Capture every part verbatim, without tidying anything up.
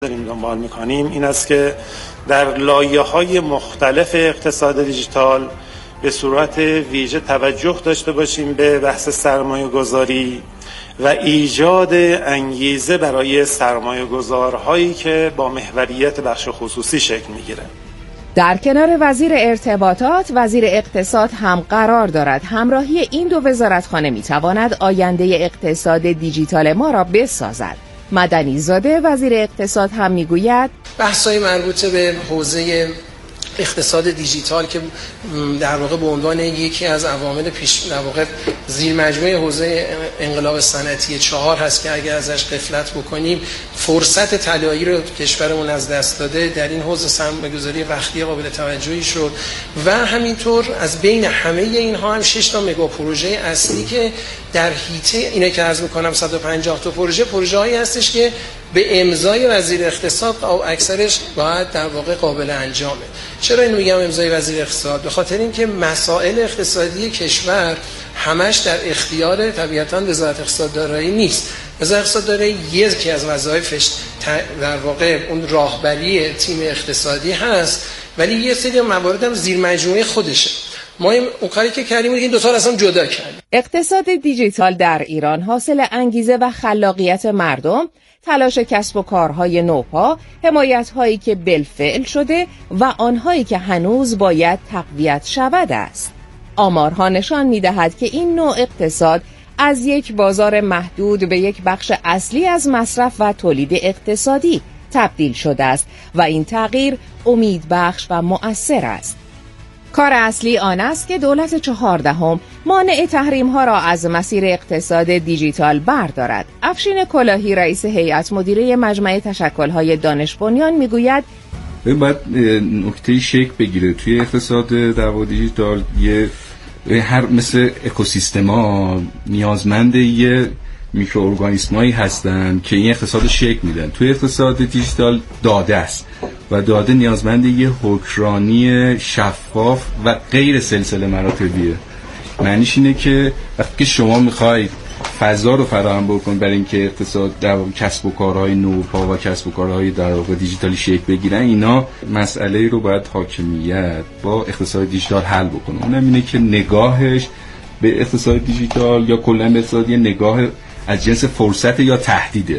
داریم دنبال میکنیم این است که در لایه‌های مختلف اقتصاد دیجیتال به صورت ویژه توجه داشته باشیم به بحث سرمایه گذاری و ایجاد انگیزه برای سرمایه گذارهایی که با محوریت بخش خصوصی شکل میگیره. در کنار وزیر ارتباطات، وزیر اقتصاد هم قرار دارد همراهی این دو وزارتخانه میتواند آینده اقتصاد دیجیتال ما را بسازد. مدنی زاده وزیر اقتصاد هم میگوید بحث‌های مربوط به حوزه اقتصاد دیجیتال که در واقع به عنوان یکی از عوامل پیش در واقع زیر مجموعه حوزه انقلاب صنعتی چهار هست که اگر ازش غفلت بکنیم فرصت طلایی رو کشورمون از دست داده، در این حوزه سرمایه‌گذاری وقتی قابل توجهی شد و همینطور از بین همه اینها هم شش تا مگا پروژه اصلی که در حیطه اینه که عرض می‌کنم صد و پنجاه تا پروژه پروژه‌ای هستش که به امضای وزیر اقتصاد او اکثرش باید در واقع قابل انجامه. چرا اینو میگم امضای وزیر اقتصاد؟ به خاطر اینکه مسائل اقتصادی کشور همش در اختیار طبیعتاً وزارت اقتصاد دارایی نیست. وزارت اقتصاد دارایی یکی از وظایفش در واقع اون راهبری تیم اقتصادی هست، ولی یه سری موارد هم زیر مجموعه خودشه. ما اون کاری که کردیم این دو تا اصلا جدا کردیم. اقتصاد دیجیتال در ایران حاصل انگیزه و خلاقیت مردم، تلاش کسب و کارهای نوپا، حمایت‌هایی که بالفعل شده و آنهایی که هنوز باید تقویت شود است. آمارها نشان می‌دهد که این نوع اقتصاد از یک بازار محدود به یک بخش اصلی از مصرف و تولید اقتصادی تبدیل شده است و این تغییر امیدبخش و مؤثر است. کار اصلی آن است که دولت چهاردهم مانع تحریم ها را از مسیر اقتصاد دیجیتال بردارد. افشین کلاهی رئیس هیئت مدیره مجمع تشکل های دانش بنیان میگوید باید نکته شکل بگیره توی اقتصاد در واقع دیجیتال. یه هر مثل اکوسیستما نیازمند یه میکروارگانیسمایی هستن که این اقتصاد شکل میدن. توی اقتصاد دیجیتال داده است و داده نیازمند یه حکمرانی شفاف و غیر سلسله مراتبیه. معنیش اینه که وقتی که شما میخواید فضا رو فراهم بکنید برای اینکه اقتصاد در واقع کسب و کارهای نوپا و کسب و کارهای در واقع دیجیتالی شکل بگیرن، اینا مسئله رو باید حاکمیت با اقتصاد دیجیتال حل بکنه. اونم اینه که نگاهش به اقتصاد دیجیتال یا کلا به اقتصادی نگاه از جنس فرصت یا تهدیده.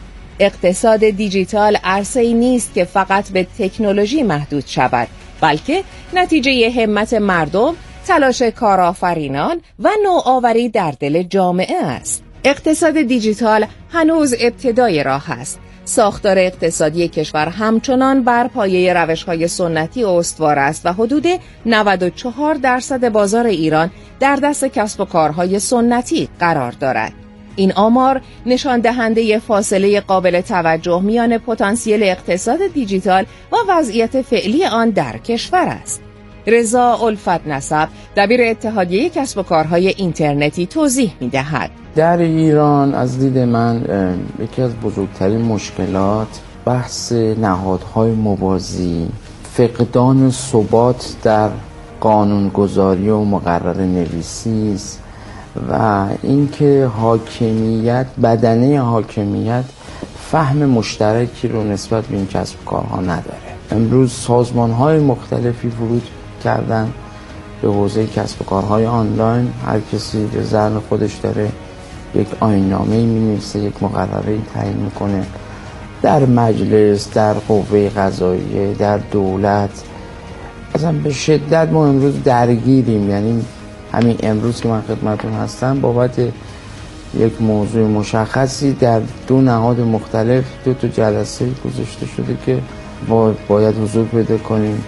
اقتصاد دیجیتال عرصه‌ای نیست که فقط به تکنولوژی محدود شود، بلکه نتیجه همت مردم، تلاش کارآفرینان و نوآوری در دل جامعه است. اقتصاد دیجیتال هنوز ابتدای راه است. ساختار اقتصادی کشور همچنان بر پایه روش‌های سنتی استوار است و حدود نود و چهار درصد بازار ایران در دست کسب و کارهای سنتی قرار دارد. این آمار نشان دهنده فاصله قابل توجه میان پتانسیل اقتصاد دیجیتال و وضعیت فعلی آن در کشور است. رضا الفت نسب دبیر اتحادیه کسب و کارهای اینترنتی توضیح می‌دهد. در ایران از دید من یکی از بزرگترین مشکلات بحث نهادهای موازی، فقدان ثبات در قانونگذاری و مقرر نویسی است و اینکه حاکمیت، بدنه حاکمیت فهم مشترکی رو نسبت به این کسب و کارها نداره. امروز سازمان‌های مختلفی ورود کردن به حوزه کسب و کارهای آنلاین. هر کسی به ذهن خودش داره یک آیین‌نامه‌ای می‌نویسه، یک مقرره‌ای تعیین می‌کنه. در مجلس، در قوه قضاییه، در دولت اصلا به شدت ما امروز درگیریم. یعنی همین امروز که من خدمتتون هستم بابت یک موضوع مشخصی در دو نهاد مختلف دو تا جلسه گذاشته شده که باید حضور پیدا کنیم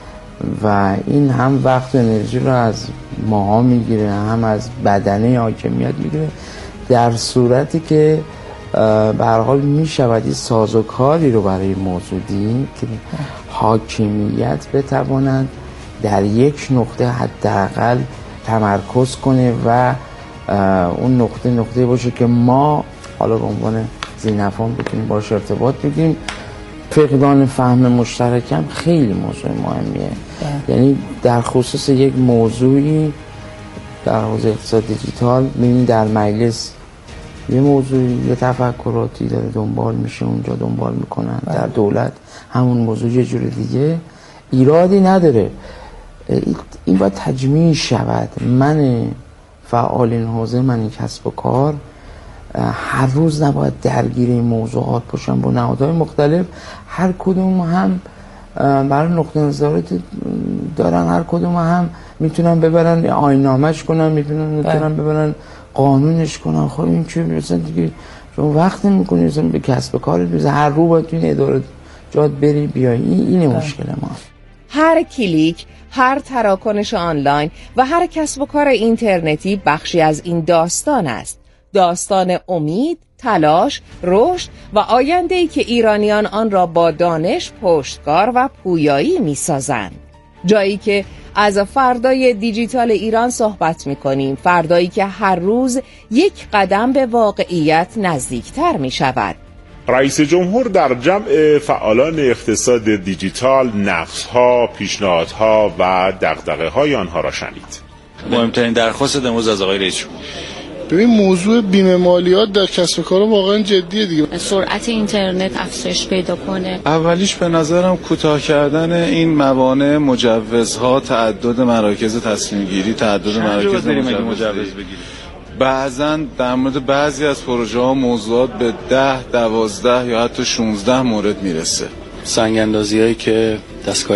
و این هم وقت و انرژی رو از ماها میگیره، هم از بدنه حاکمیت میگیره، در صورتی که به هر حال میشود این سازوکاری رو برای موضوع دید که حاکمیت بتواند در یک نقطه حداقل تمرکز کنه و اون نقطه نقطه باشه که ما حالا به عنوان ذی‌نفعان بتونیم باش ارتباط بگیریم. فقدان فهم مشترک هم خیلی موضوع مهمیه. یعنی در خصوص یک موضوعی در حوزه اقتصاد دیجیتال می‌بینید در مجلس یه موضوعی یه تفکراتی داره دنبال میشه اونجا دنبال میکنن در دولت همون موضوع یه جور دیگه، ایرادی نداره. این باید تجمیع شود. من فعال این حوزه، من کسب و کار، هر روز نباید درگیر این موضوعات باشم با نهادهای مختلف. هر کدوم هم برای نقطه نظارت دارن، هر کدوم هم میتونن ببرن آیین‌نامه‌اش کنن، میتونن میتونن ببرن قانونش کنن. خب این که مثلا دیگه شما وقت میکنی مثلا به کسب و کارت بزن، هر رو باید تو این اداره جات بری بیای. این اینه مشکل ما. هر کلیک، هر تراکنش آنلاین و هر کسب و کار اینترنتی بخشی از این داستان است. داستان امید، تلاش، رشد و آینده‌ای که ایرانیان آن را با دانش، پشتکار و پویایی می‌سازند. جایی که از فردای دیجیتال ایران صحبت می‌کنیم، فردایی که هر روز یک قدم به واقعیت نزدیکتر می‌شود. رئیس جمهور در جمع فعالان اقتصاد دیجیتال نقص‌ها، پیشنهادها و دغدغه‌های آنها را شنید. مهمترین درخواست امروز از آقای رئیس جمهور، ببین موضوع بیمه مالیات در کسب و کار واقعا جدیه دیگه. سرعت اینترنت افزایش پیدا کنه. اولیش به نظرم کوتاه کردن این موانع، مجوزها، تعدد مراکز تصمیم گیری، تعدد مراکز مجوز بگیری. بعضا در مورد بعضی از پروژه ها موضوعات به ده، دوازده یا حتی شانزده مورد میرسه. سنگ اندازی هایی که دستگاه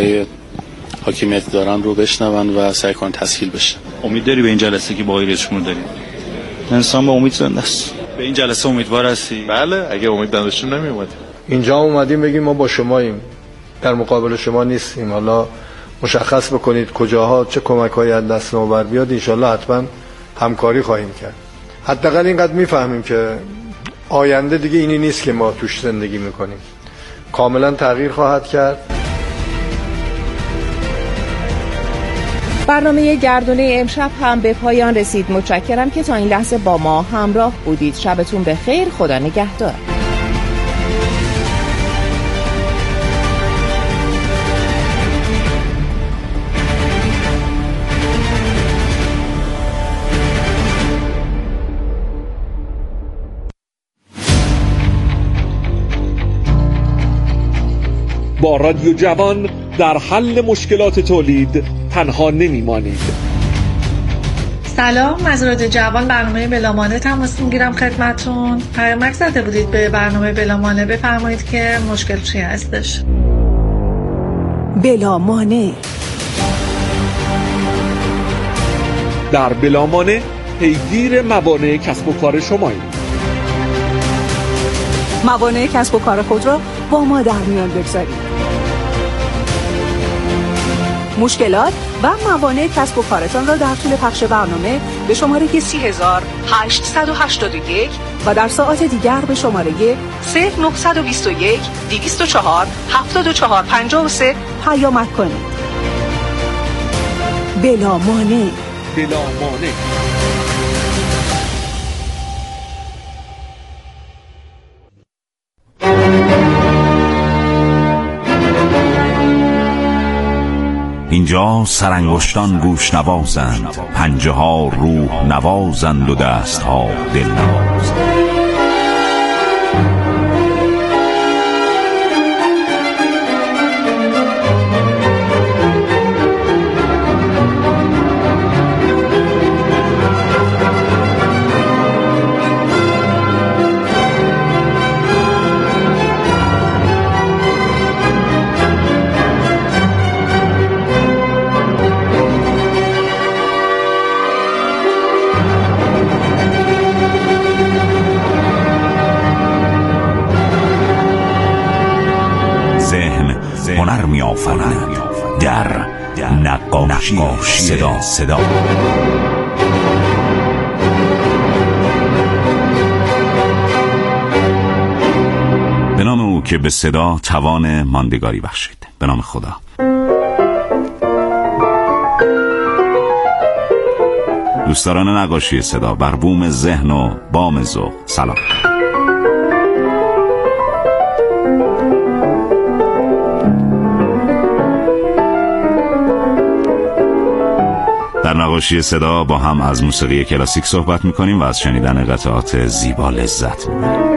حاکمیت دارن رو بشنون و سعی کنن تسهیل بشه. امید داری به این جلسه که با آقای رئیس جمهور داریم؟ انسان با امید زنده است. به این جلسه امیدوار هستی؟ بله، اگه امید نداشتیم نمی اومدیم. اینجا اومدیم بگیم ما با شماییم، در مقابل شما نیستیم. حالا مشخص بکنید کجاها چه کمک‌هایی از دست ما بر بیاد، ان شاءالله حتما همکاری خواهیم کرد. حداقل اینقدر میفهمیم که آینده دیگه اینی نیست که ما توش زندگی میکنیم، کاملا تغییر خواهد کرد. برنامه گردونه امشب هم به پایان رسید. متشکرم که تا این لحظه با ما همراه بودید. شبتون بخیر. خدا نگهدار. با رادیو جوان در حل مشکلات تولید تنها نمیمانید. سلام، از رادیو جوان برنامه بلامانه تماس میگیرم خدمتون. پیامک زده بودید به برنامه بلامانه، بفرمایید که مشکل چی هستش. بلامانه در بلامانه پیگیر موانع کسب و کار شماییم. موانع کسب و کار خود را با ما در میان بگذارید. مشکلات و موانع کسب و کارتان را در طول پخش برنامه به شماره سی هزار هشتصد و هشتاد و یک و در ساعات دیگر به شماره صفر نه دو یک دویست و چهار هفتاد و چهار پنجاه و سه پیامک کنید. بلامانع بلامانع اینجا سرانگشتان گوش نوازند، پنجه ها روح نوازند و دست ها دل نوازند. هنر می آفرند در نقاشی صدا صدا به نام او که به صدا توان ماندگاری بخشید. به نام خدا. دوستداران نقاشی صدا، بر بوم ذهن و بام ذوق سلام. در نقاشی صدا با هم از موسیقی کلاسیک صحبت میکنیم و از شنیدن قطعات زیبا لذت میبریم.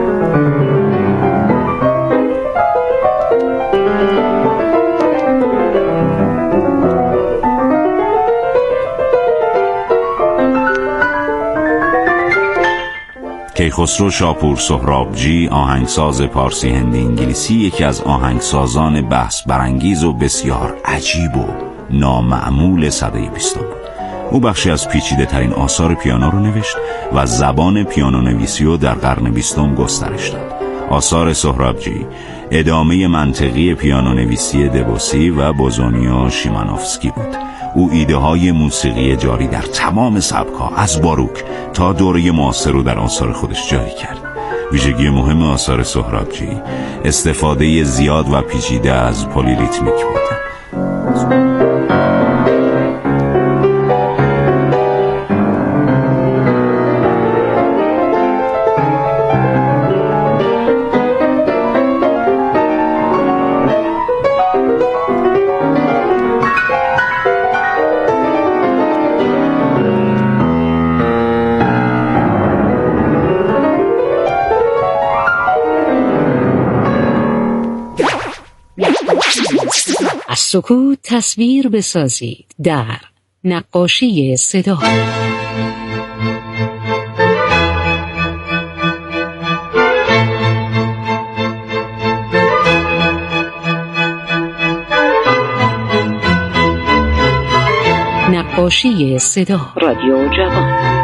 کیخسرو شاپور سهرابجی، آهنگساز پارسی هندی انگلیسی، یکی از آهنگسازان بحث برانگیز و بسیار عجیب و نامعمول سده بیستم بود. او بخشی از پیچیده ترین آثار پیانو رو نوشت و زبان پیانو نویسی رو در قرن بیستم گسترش داد. آثار سهرابجی ادامه منطقی پیانو نویسی دبوسی و بوزونی و شیمانوفسکی بود. او ایده های موسیقی جاری در تمام سبک‌ها از باروک تا دوره معاصر رو در آثار خودش جاری کرد. ویژگی مهم آثار سهرابجی استفاده زیاد و پیچیده از پلیریتمیک بود. از سکوت تصویر بسازید در نقاشی صدا. نقاشی صدا، رادیو جوان.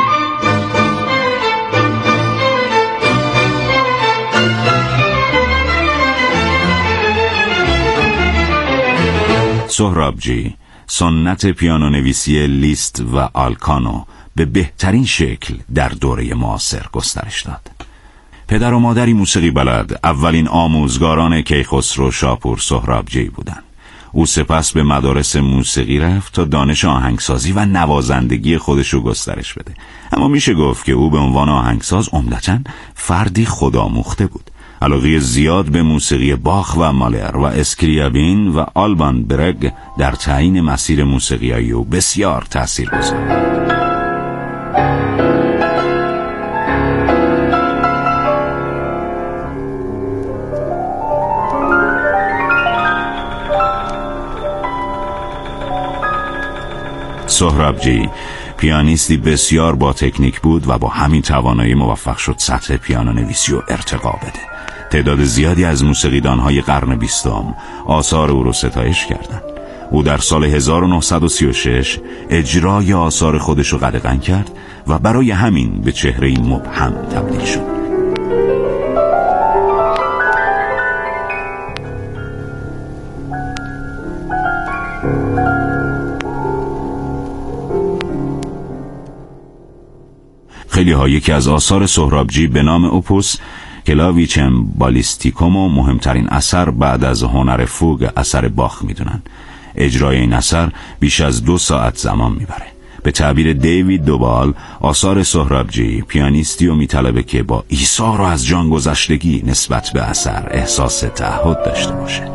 سهرابجی سنت پیانو نویسی لیست و آلکانو به بهترین شکل در دوره معاصر گسترش داد. پدر و مادری موسیقی بلد اولین آموزگاران کیخسرو شاپور سهرابجی بودند. او سپس به مدارس موسیقی رفت تا دانش آهنگسازی و نوازندگی خودشو گسترش بده. اما میشه گفت که او به عنوان آهنگساز عمدتاً فردی خودآموخته بود. علاقه زیاد به موسیقی باخ و مالر و اسکریابین و آلبان برگ در تعیین مسیر موسیقیایی او بسیار تاثیرگذار بود. سهرابجی پیانیستی بسیار با تکنیک بود و با همین توانایی موفق شد سطح پیانو نویسی رو ارتقا بده. تعداد زیادی از موسیقیدان‌های قرن بیستم آثار او رو ستایش کردند. او در سال هزار و نهصد و سی و شش اجرای آثار خودش رو قدغن کرد و برای همین به چهره‌ای مبهم تبدیل شد. خیلی ها یکی از آثار سهرابجی به نام اوپوس کلاویچم بالیستیکوم و مهمترین اثر بعد از هنر فوگ اثر باخ میدونن. اجرای این اثر بیش از دو ساعت زمان میبره. به تعبیر دیوید دوبال آثار سهرابجی پیانیستی و میطلبه که با ایثار و از جان گذشتگی نسبت به اثر احساس تعهد داشته باشه.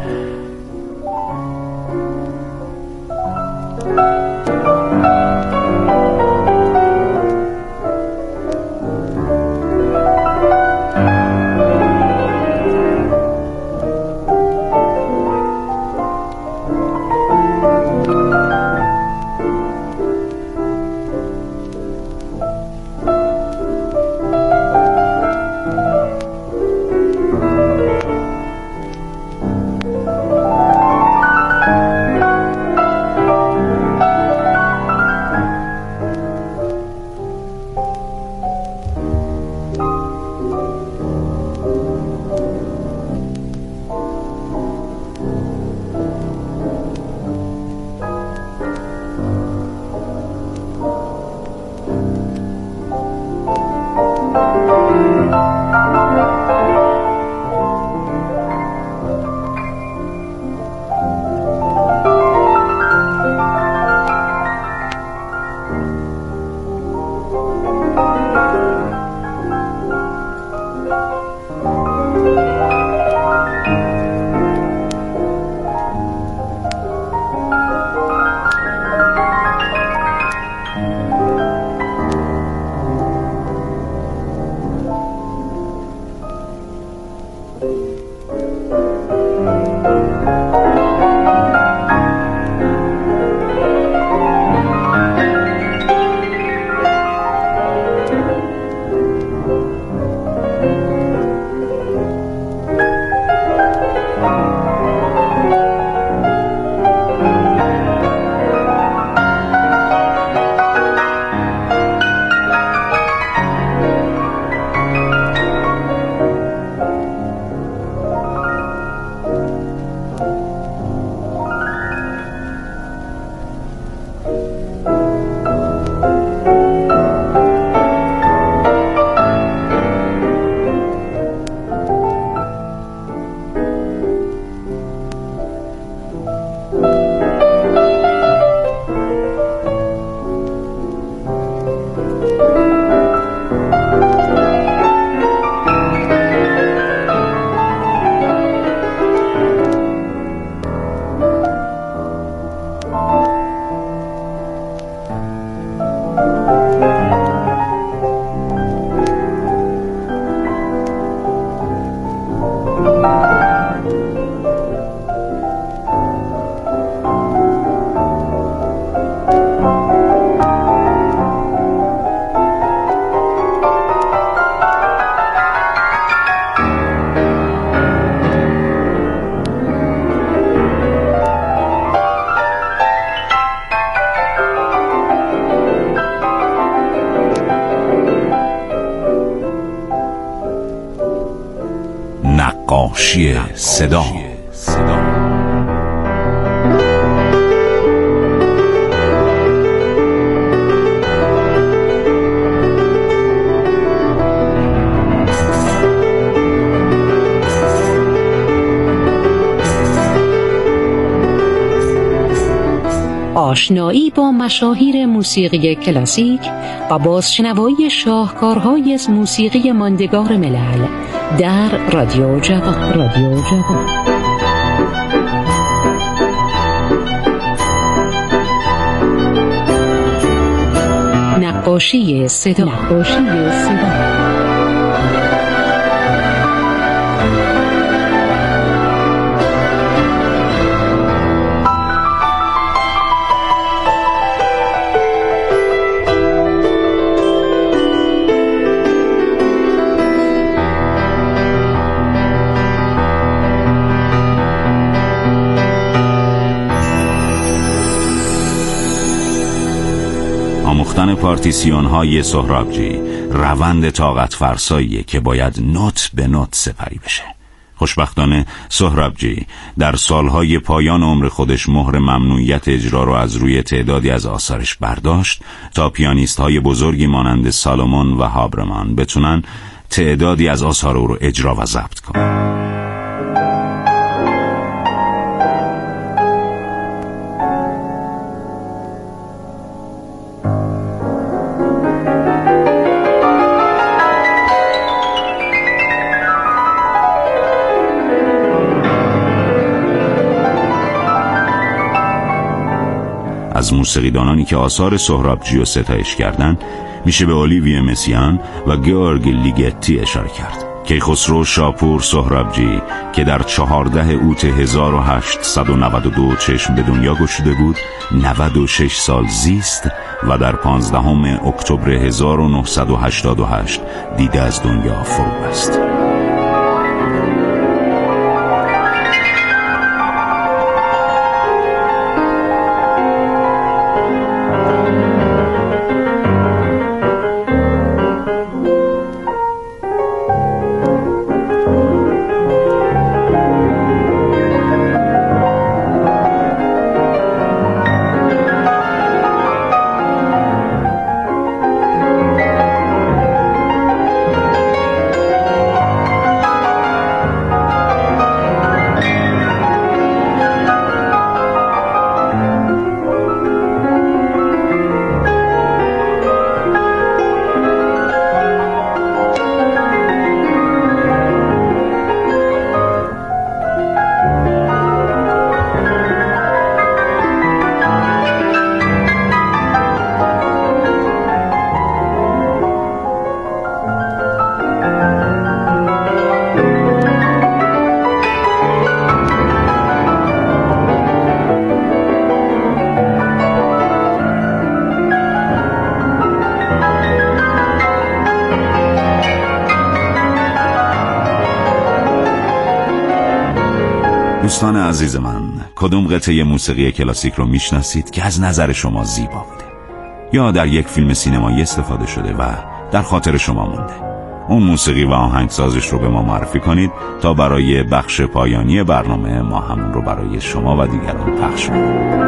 نقاشی صدا. آشنایی با مشاهیر موسیقی کلاسیک و بازشنوایی شاهکارهای از موسیقی ماندگار ملل در رادیو جوان. رادیو جوان. نقاشی صدا. نقاشی صدا. آموختن پارتیسیون های سهرابجی روند طاقت فرساییه که باید نوت به نوت سپری بشه. خوشبختانه سهرابجی در سالهای پایان عمر خودش مهر ممنوعیت اجرا رو از روی تعدادی از آثارش برداشت تا پیانیست های بزرگی مانند سالومون و هابرمان بتونن تعدادی از آثار رو اجرا و ضبط کنن. از موسیقیدانانی که آثار سهرابجی رو ستایش کردن میشه به اولیویه مسیان و گیورگ لیگتی اشاره کرد. کیخسرو شاپور سهرابجی که در چهاردهم اوت هزار و هشتصد و نود و دو چشم به دنیا گشوده بود، نود و شش سال زیست و در پانزدهم اکتبر هزار و نهصد و هشتاد و هشت دیده از دنیا فرو رفت. دوستان عزیز من، کدوم قطعه موسیقی کلاسیک رو میشناسید که از نظر شما زیبا بوده یا در یک فیلم سینمایی استفاده شده و در خاطر شما مونده؟ اون موسیقی و آهنگسازش رو به ما معرفی کنید تا برای بخش پایانی برنامه ما همون رو برای شما و دیگران پخش کنیم.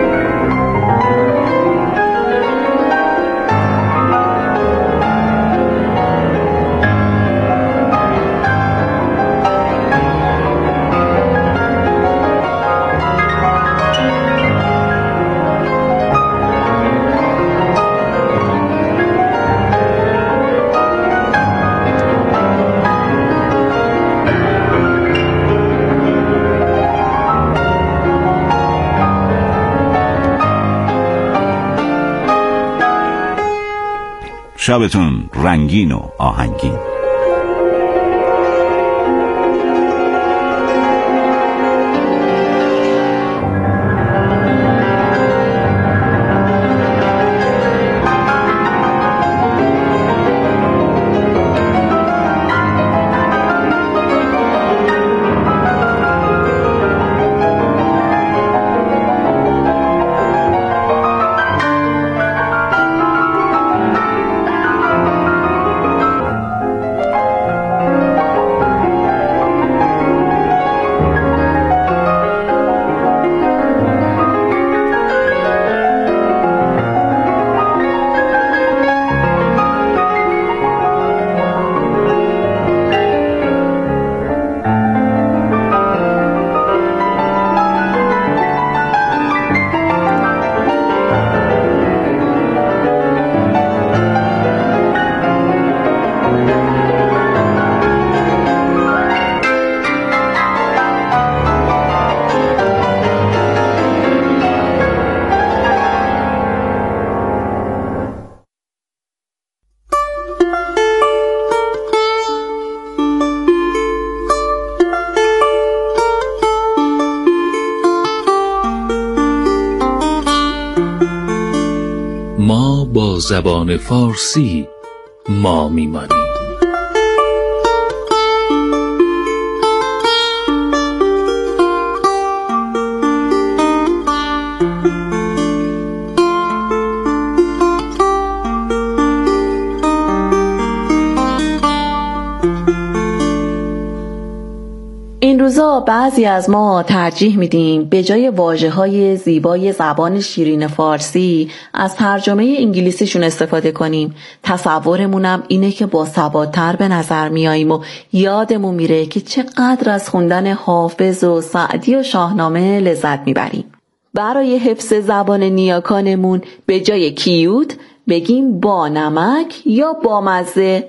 شبتون رنگین و آهنگین. ما با زبان فارسی ما میمانیم. این روزا بعضی از ما ترجیح میدیم به جای واژه‌های زیبای زبان شیرین فارسی از ترجمه انگلیسیشون استفاده کنیم. تصورمونم اینه که با ثبات‌تر به نظر میاییم و یادمون میره که چقدر از خوندن حافظ و سعدی و شاهنامه لذت میبریم. برای حفظ زبان نیاکانمون به جای کیوت بگیم با نمک یا با مزه.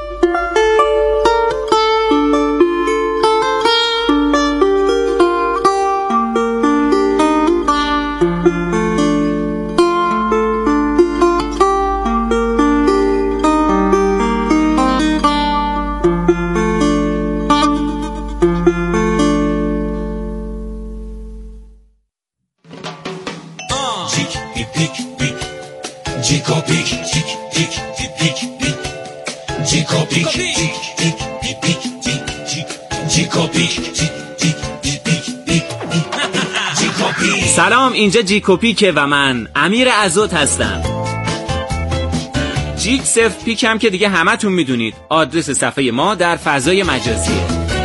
سلام، اینجا جیکوپیکه و من امیر عزوت هستم. جیک صفر پیک هم که دیگه همتون میدونید آدرس صفحه ما در فضای مجازیه.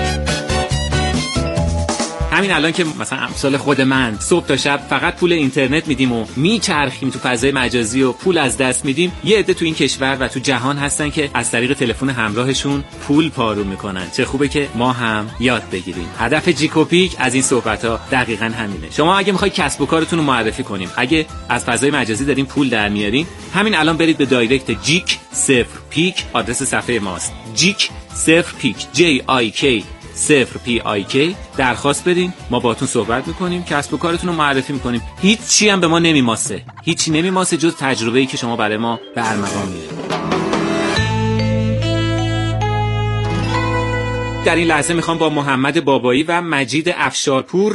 همین الان که مثلا امثال خود من صبح تا شب فقط پول اینترنت میدیم و میچرخیم تو فضای مجازی و پول از دست میدیم، یه عده تو این کشور و تو جهان هستن که از طریق تلفن همراهشون پول پارو میکنن. چه خوبه که ما هم یاد بگیریم. هدف جیکوپیک از این صحبت‌ها دقیقاً همینه. شما اگه میخواید کسب و کارتون رو معرفی کنیم، اگه از فضای مجازی دارین پول در میارین، همین الان برید به دایرکت جیک صفر پیک، آدرس صفحه ماست. جیک صفر پیک جی آی کی صفر پی آی کی درخواست بدین، ما باهاتون صحبت میکنیم، کسب و کارتون رو معرفی میکنیم. هیچی هم به ما نمیماسه، هیچی نمیماسه جز تجربه‌ای که شما برای ما به ارمغان میارید. در این لحظه میخوام با محمد بابایی و مجید افشارپور دو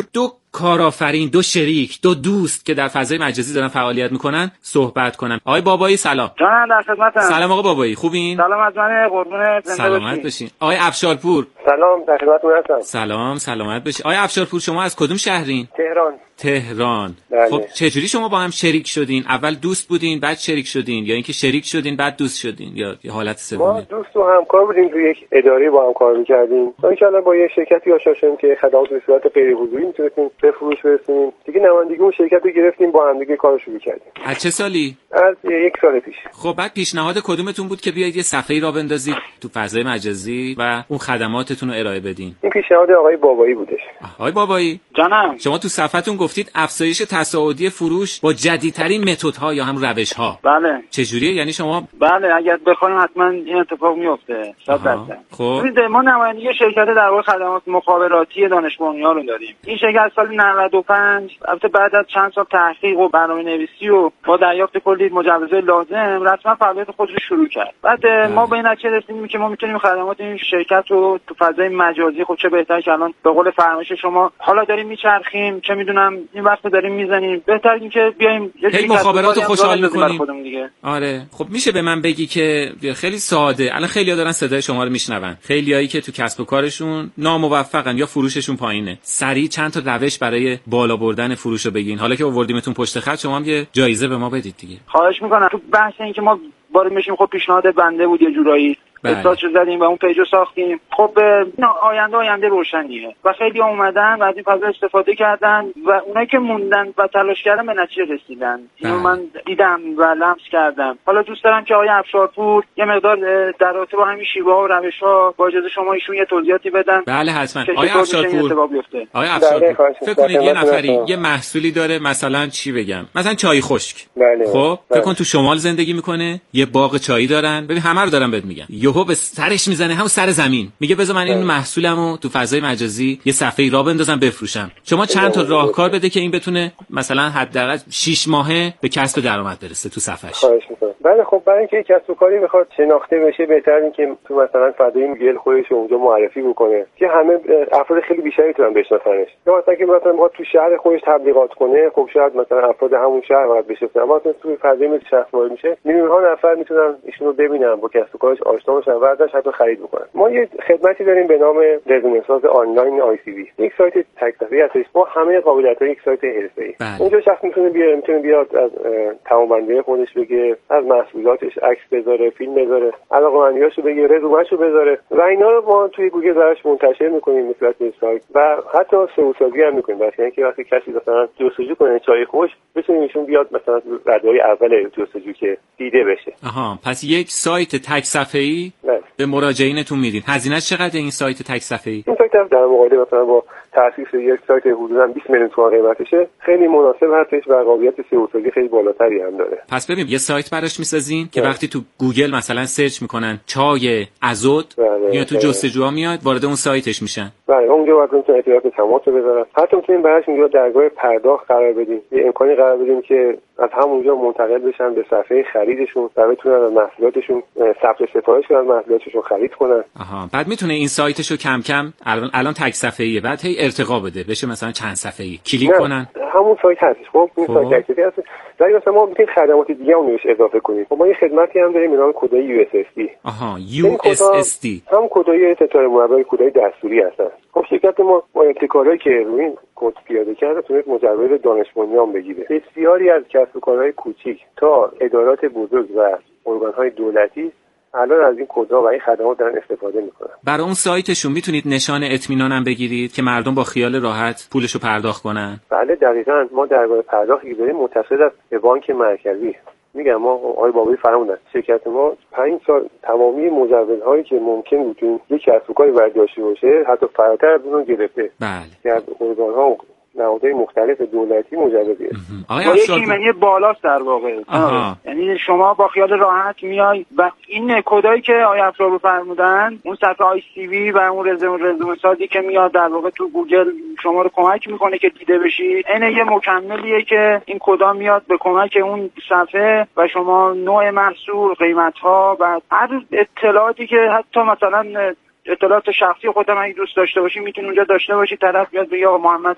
کارآفرین، دو شریک، دو دوست که در فضای مجازی دارن فعالیت میکنن صحبت کنم. آقای بابایی سلام. جانم در خدمتم. سلام آقا بابایی، خوبین؟ سلام از من قربون زنده سلامت باشین. آقای افشارپور. سلام در خدمتتون هستم. سلام سلامت باشین. آقای افشارپور شما از کدوم شهرین؟ تهران. تهران. بله. خب چجوری شما با هم شریک شدین؟ اول دوست بودین بعد شریک شدین یا اینکه شریک شدین بعد دوست شدین یا یه حالت سومی؟ ما دوست و همکار بودیم، توی یک اداره با هم کار می‌کردیم. تا اینکه الان با یه شرکتی آشنا شدیم که خدمات به صورت غیر حضوری می‌تونستیم به فروش برسونیم. دیگه نمایندگی اون شرکت رو گرفتیم، با هم دیگه کارو شروع کردیم. از چه سالی؟ از یک سال پیش. خب بعد پیشنهاد کدومتون بود که بیاید یه صفحه‌ای را بندازید تو فضای مجازی و اون خدماتتون رو ارائه بدین؟ این پیشنهاد آقای بابایی بودش. آقای بابایی جانم. شما تو صفحتون گفتید افزایش تصاعدی فروش با جدیدترین متدها یا هم روش‌ها. بله. چجوریه؟ یعنی شما بله اگر بخوایم حتما این اتفاق میفته. صد درصد. خب ببینید ما نمایندگی شرکت در واقع خدمات مخابراتی دانش بنیان رو داریم. این شرکت سال نود و پنج البته بعد از چند سال تحقیق و برنامه‌نویسی و با دریافت کلی مجوزات لازم رسما فعالیت خود رو شروع کرد. بعد ما به این نتیجه رسیدیم که ما میتونیم خدمات این شرکت رو تو فضای مجازی، خب چه بهتر که الان به قول فرمایش شما حالا داریم میچرخیم، چه میدونم این وقت داریم میزنیم، بهتر این که بیایم یه هی مخابرات رو خوشحال میکنیم دیگه. آره خب میشه به من بگی که خیلی ساده الان خیلی‌ها دارن صدای شما رو میشنون، خیلیایی که تو کسب و کارشون ناموفقن یا فروششون پایینه، سریع چند تا روش برای بالا بردن فروش رو بگین. حالا که آوردیمتون پشت خط شما هم یه جایزه به ما بدید دیگه. خواهش میکنم. تو بحث این که ما باریم میشیم، خب پیشنهاد بنده بود یه جورایی استارت زدیم و اون پیجو ساختیم. خب آینده آینده روشنیه و خیلی اومدن و از این فضا استفاده کردن و اونایی که موندن و تلاش کردن به نتیجه رسیدن. اینو من دیدم و لمس کردم. حالا دوست دارم که آقای افشارپور یه مقدار در رابطه با همین شیوه ها و روش ها با اجازه شما ایشون یه توضیحاتی بدن. بله حتما. آقای افشارپور آقای افشارپور فکر کنید یه نفری یه محصولی داره، مثلا چی بگم، مثلا چای خشک. بله. خب فکر کن تو شمال زندگی میکنه، یه باغ چایی دارن، ببین همه رو دارم بهت میگم، یهو به سرش میزنه همون سر زمین، میگه بذار من این محصولمو تو فضای مجازی یه صفحه‌ای راه بندازم بفروشم. شما چند تا راهکار بده که این بتونه مثلا حداقل شش ماهه به کسب درآمد برسه تو صفحه‌اش. خواهش می‌کنم. بله خب برای اینکه کسب و کاری بخواد شناخته بشه، بهتر این که تو مثلا فضای گوگل خودش رو اونجا معرفی بکنه که همه افراد خیلی بیشتری بتونن بشناسنش. یا مثلا که مثلا ما تو شهر خودش تبلیغات کنه، خب شاید مثلا افراد همون شهر باید بشناسن، اما تو فضای مثل شخص وارد میشه، میلیون‌ها نفر میتونن ایشون رو ببینن، با کسب و کارش آشنا بشن و ازش حتی خرید بکنن. ما یه خدمتی داریم به نام رزومه ساز آنلاین آی سی وی. یک سایت تک صفحه‌ای هست با همه قابلیت‌های یک سایت حرفه‌ای. اونجا شخص میتونه بیاد میتونه بیاد از توانمندی خودش بگه، از محصولاتش عکس بذاره، فیلم بذاره، علاقه‌مندیاشو بگه، رزومه‌شو بذاره و اینا رو ما توی گوگل براش منتشر می‌کنیم به صورت سایت و حتی سئوسازی هم می‌کنیم، واسه اینکه وقتی کسی مثلا جستجو کنه چای خوش، بتونیم ایشون بیاد مثلا ردای اول جستجو که دیده بشه. آها پس یک سایت تک صفحه‌ای به مراجعینتون میدین. هزینه‌اش چقدر این سایت تک صفحه‌ای؟ این سایت در مقایسه مثلا با تأسیس یک سایت حدوداً بیست میلیون تومان قیمتشه، خیلی مناسب هستش و قابلیت سئوسازی خیلی بالاتری هم داره. پس ببین یه سایت براش میسازین که وقتی تو گوگل مثلا سرچ میکنن چای ازود یا تو جستجوها میاد وارد اون سایتش میشن. بله اونجا باید میتونن اطلاعات تماس رو بذارن. حتی میتونیم براش اینجا درگاه پرداخت قرار بدیم، یه امکانی قرار بدیم که از همونجا منتقل بشن به صفحه خریدشون و بتونن از محصولاتشون ثبت سفارش کنن، محصولاتشون خرید کنن. آها بعد میتونه این سایتشو کم کم الان الان تک صفحه‌ایه، بعد هی ارتقا بده بشه مثلا چند صفحه‌ای کلیک کنن همون سایت هستش. خب این سایت تک هست. ولی مثلا ما میتونیم خدمات دیگه اون روش اضافه کنیم. خب ما یه خدمتی هم داریم به نام کدای یو اس اس دی. آها یو اس اس دی هم کدای ستاره مربع کدای دستوری هستن. خب شرکت ما با ابتکارهایی که روی این کد پیاده کرده تونست مجوز دانش بنیان بگیره. بسیاری از کسب و کارهای کوچیک تا ادارات بزرگ و ارگان‌های دولتی الان از این کدها و این خدمات دارن استفاده میکنن. برای اون سایتشون میتونید نشان اطمینانم بگیرید که مردم با خیال راحت پولشو پرداخت کنن؟ بله دقیقاً. ما درگاه پرداختی داریم متصل است به بانک مرکزی. میگم ما آقای بابایی فرمودن شرکت ما پنج سال تمامی مجوزهایی که ممکن بود تو یک کسب و کاری باید داشته باشه حتی فراتر از اون گرفته. بله. که از ارگان‌ها و نهادهای مختلف دولتی مجوزی است. آقای ایمنی بالاست در واقع. یعنی شما با خیال راحت میای و این کدایی که آقای افشارپور فرمودن، اون صفحه آی سی وی و اون رزومه رزومه سازی که میاد در واقع تو گوگل شما رو کمک میکنه که دیده بشی، این یه مکملیه که این کدا میاد به کمک اون صفحه و شما نوع محصول، قیمت‌ها و هر اطلاعاتی که حتی مثلا اطلاعات شخصی خودم اگه دوست داشته باشی میتونی اونجا داشته باشی، طرف بیاد بگه آقا محمد